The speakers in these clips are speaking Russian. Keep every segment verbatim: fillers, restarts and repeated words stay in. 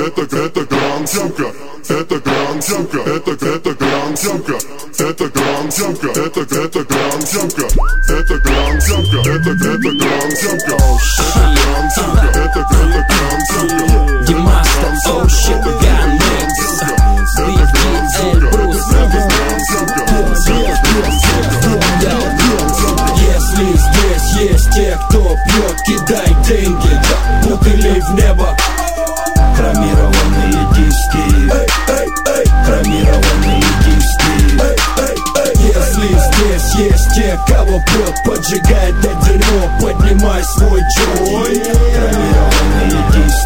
это, это гранд-съемка, это гранд-съемка, это, это гранд-съемка, это гранд-съемка, это, это гранд-съемка, это гранд-съемка, это, это гранд-съемка, это гранд-съемка, это, это гранд-съемка. Димаста, oh shit, Gun Mix, Биг Брус. Если здесь есть те, кто пьет, кидай деньги, да, бутылей в небо. Хромированные диски, хромированные диски. Если здесь есть те, кого пьет, поджигает это дерьмо, поднимай свой джой. Хромированные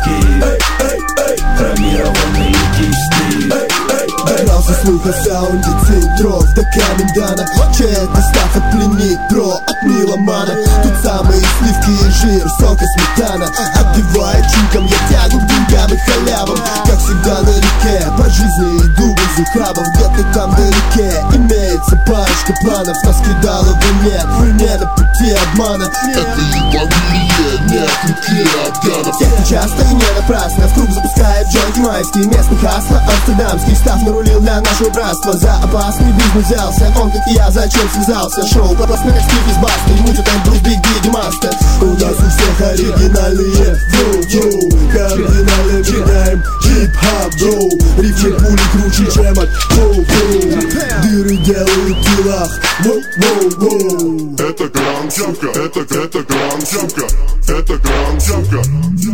диски, хромированные диски. Добрался слух о саунде центров до Камендана. Чья доставка пленит, бро, от меломана. Тут самые сливки и жир, сок и сметана. Отбивая чуком, я тягу к деньгам и халявам. Как всегда на реке, по жизни иду без ухабов. Где-то там вдалеке имеется парочка планов, но скидалова нет, вы не на пути обмана. Это Евангелие, нет руки афганов. Всех часто и не напрасно в круг запускает джойнти майский. Местный хасло, амстердамский став нарулил для нашего братства. За опасный бизнес взялся, он как и я, зачем связался? Шоу классный как Стив из Басты, мутит Брус, Биг Диги Маста. У нас у всех оригинальные флоу, кардинально меняем хип-хоп, бро. Рифмы пули круче, чем от фоу-фоу. Дыры делают в телах, воу-воу-воу. Это гранд-съемка, это, это гранд-съемка, это гранд-съемка.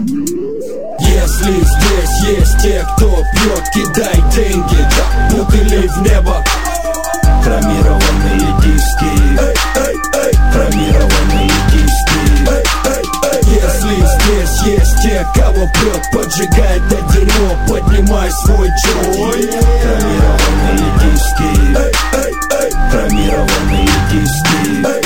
Если здесь есть те, кто пьет, кидай деньги, да, бутылей в небо. Хромированные диски, хромированные диски. Если здесь есть те, кого пьет, поджигает это дерьмо, поднимай свой джой. Хромированные диски, хромированные диски.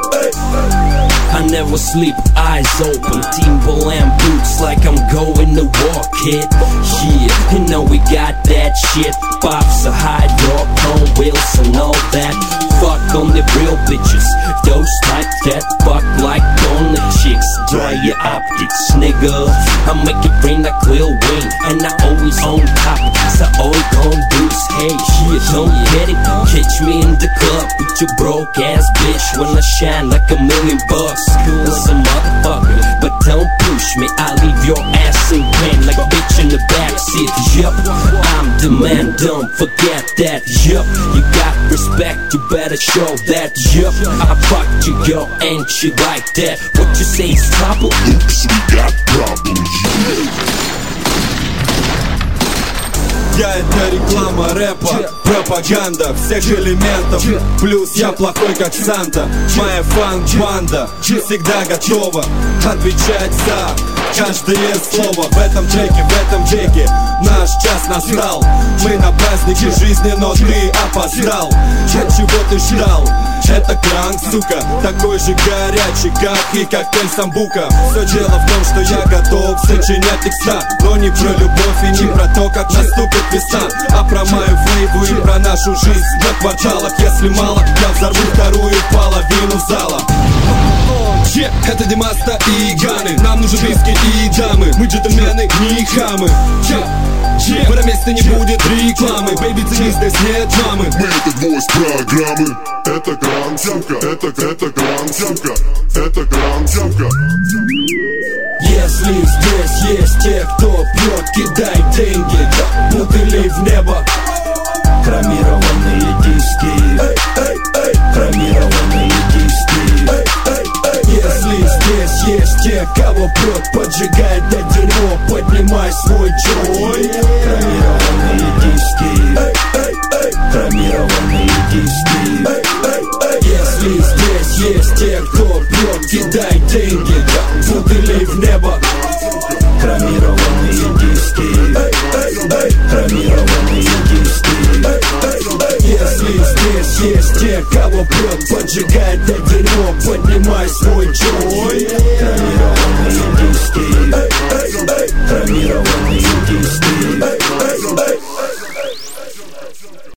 I never sleep, eyes open, Timberland boots like I'm going to war, kid. Yeah, you know we got that shit. Pops a high dog, on wheels and all that. Fuck on the real bitches, those like that. Fuck like on the chicks, dry your optics, nigga. I make it rain like Lil Wayne, and I always on top. So all you gon' do is hey, shit, don't get it. Catch me in the club with your broke ass bitch when I shine like a million bucks. Cool as a motherfucker, but don't push me. I leave your ass in pain like a bitch in the backseat. Yup, I'm the man, don't forget that. Yup, you got respect, you better show that. Yup, I fucked you, girl, ain't you like that? What you say is trouble? Oops, we got problems. Я это реклама рэпа, пропаганда всех элементов. Плюс я плохой как Санта. Моя фан-банда всегда готова отвечать за каждое слово. В этом треке, в этом веке наш час настал. Мы на празднике жизни, но ты опоздал. От чего ты ждал? Это кранк, сука, такой же горячий, как и коктейль самбука. Все дело в том, что я готов сочинять текста, но не про любовь и не про то, как наступит весна, а про мою флейву и про нашу жизнь на кварталах. Если мало, я взорву вторую половину зала. Yeah, это Димаста и Ганы. Нам нужны виски и дамы. Мы джентльмены, не хамы. Yeah, yeah. В этом месте не будет рекламы. Бэйби, цени, здесь нет мамы. Мы это гвоздь программы. Это гранд-съемка, это, это гранд-съемка, это гранд-съемка. Если здесь есть те, кто пьет, кидай деньги, да, бутылей в небо. Хромированные диски, хромированные диски. Если здесь есть те, кого пьет, поджигает это дерьмо, поднимай свой джой. Хромированные диски, хромированные диски. Если здесь есть те, кто пьет, кидай деньги, да, бутылей в небо. Хромированные диски, хромированные диски. Если здесь есть те, кого пьет, поджигает это дерьмо, поднимай свой джой. Хромированные диски, хромированные диски.